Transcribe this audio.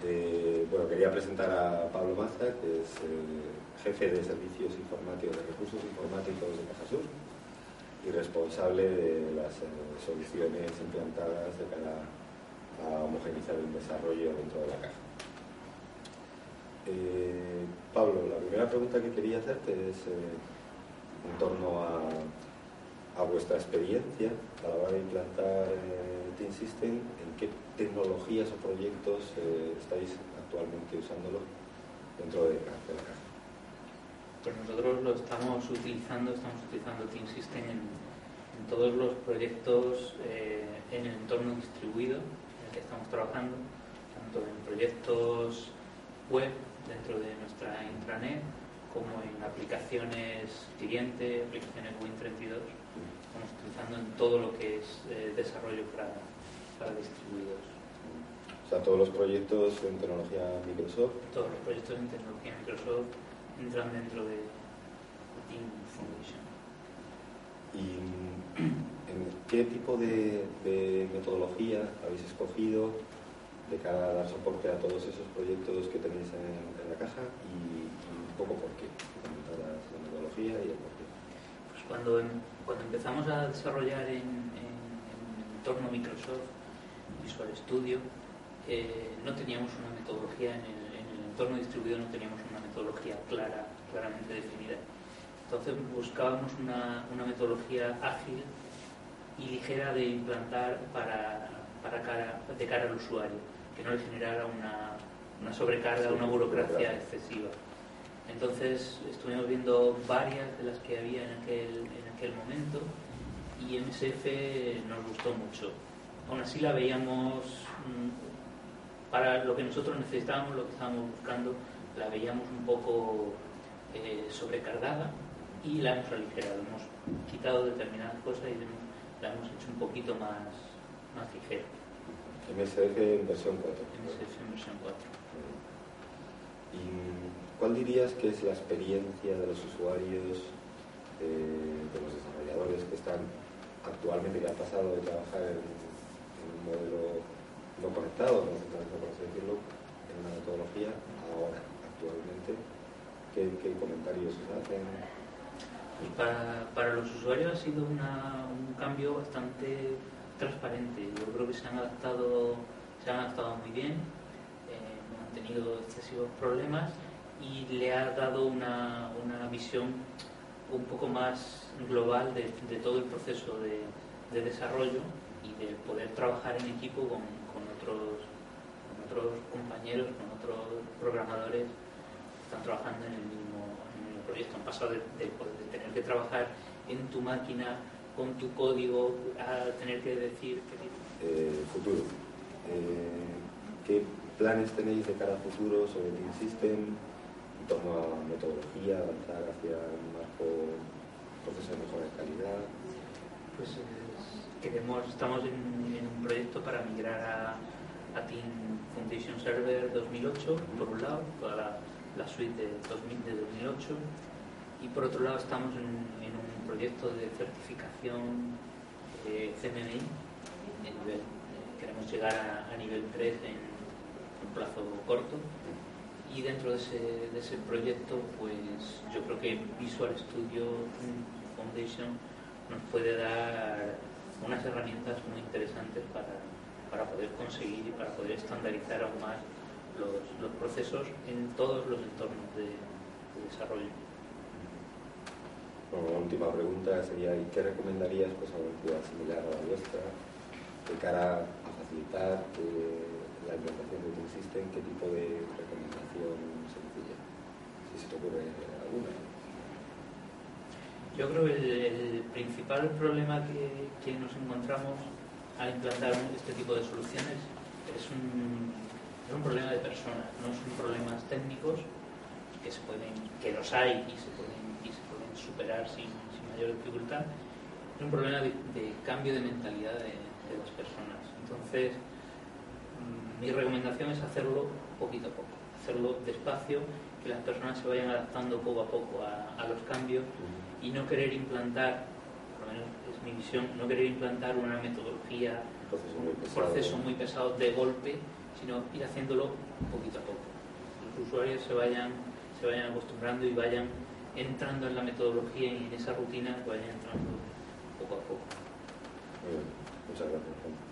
Bueno, quería presentar a Pablo Maza, que es jefe de servicios informáticos, de recursos informáticos de Cajasur y responsable de las soluciones implantadas de cara a homogeneizar el desarrollo dentro de la caja. Pablo, la primera pregunta que quería hacerte es en torno a vuestra experiencia a la hora de implantar Team System. ¿En qué tecnologías o proyectos estáis actualmente usándolo dentro de la caja? Pues nosotros lo estamos utilizando Team System en todos los proyectos en el entorno distribuido en el que estamos trabajando, tanto en proyectos web dentro de nuestra intranet como en aplicaciones cliente, aplicaciones Win32. Estamos utilizando en todo lo que es desarrollo para distribuidos. O sea, todos los proyectos en tecnología Microsoft. Todos los proyectos en tecnología Microsoft entran dentro de Team Foundation. ¿Y en qué tipo de metodología habéis escogido de cara a dar soporte a todos esos proyectos que tenéis en la caja y un poco por qué? Comentarás la metodología y el por qué. Pues cuando empezamos a desarrollar en entorno Microsoft Visual Studio, no teníamos una metodología en el entorno distribuido, no teníamos una metodología claramente definida. Entonces buscábamos una metodología ágil y ligera de implantar de cara al usuario, que no le generara una sobrecarga, una burocracia excesiva. Entonces estuvimos viendo varias de las que había en aquel momento y MSF nos gustó mucho. Aún así la veíamos, para lo que nosotros necesitábamos, lo que estábamos buscando, la veíamos un poco sobrecargada y la hemos aligerado. Hemos quitado determinadas cosas y la hemos hecho un poquito más ligera. MSF en versión 4. MSF en versión 4. ¿Y cuál dirías que es la experiencia de los usuarios, de los desarrolladores que están actualmente, que han pasado de trabajar en un modelo no conectado, no centralizado, por así decirlo, en una metodología, ahora, actualmente? ¿Qué comentarios os hacen? Pues para los usuarios ha sido un cambio bastante transparente. Yo creo que se han adaptado muy bien, no han tenido excesivos problemas y le ha dado una visión un poco más global de todo el proceso de desarrollo y de poder trabajar en equipo con otros compañeros, con otros programadores que están trabajando en el mismo proyecto. Han pasado de tener que trabajar en tu máquina con tu código a tener que decir futuro. ¿Qué planes tenéis de cara a futuro sobre Team System en torno a metodología, avanzar hacia un proceso de mejora de calidad? Pues estamos en un proyecto para migrar a Team Foundation Server 2008, por un lado, toda la suite de 2008, y por otro lado estamos en un proyecto de certificación CMMI en nivel. Queremos llegar a nivel 3 en un plazo corto, y dentro de ese proyecto pues yo creo que Visual Studio Foundation nos puede dar unas herramientas muy interesantes para poder conseguir y para poder estandarizar aún más los procesos en todos los entornos de desarrollo. Bueno, la última pregunta sería: ¿y qué recomendarías a una entidad similar a la vuestra de cara a facilitar la implantación de Team System? ¿Qué tipo de recomendación sencilla? Si se te ocurre alguna. Yo creo que el principal problema que nos encontramos al implantar este tipo de soluciones es un problema de personas, no son problemas técnicos que los hay y se pueden superar sin mayor dificultad. Es un problema de cambio de mentalidad de las personas. Entonces, mi recomendación es hacerlo poquito a poco, hacerlo despacio, que las personas se vayan adaptando poco a poco a los cambios y no querer implantar, por lo menos es mi visión, no querer implantar una metodología, un proceso muy pesado de golpe, sino ir haciéndolo poquito a poco. Los usuarios se vayan acostumbrando y vayan entrando en la metodología y en esa rutina, vayan entrando poco a poco. Muy bien. Muchas gracias, Juan.